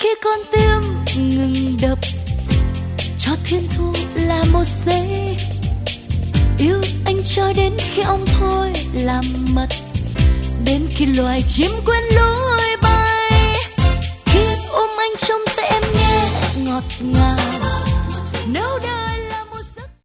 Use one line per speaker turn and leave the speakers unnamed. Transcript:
khi con tim ngừng đập, cho thiên thu là một giây. Yêu anh cho đến khi ông thôi làm mất, đến khi loài chim quên lối bay. Khi ôm anh trong tay em nghe ngọt ngào, nếu đã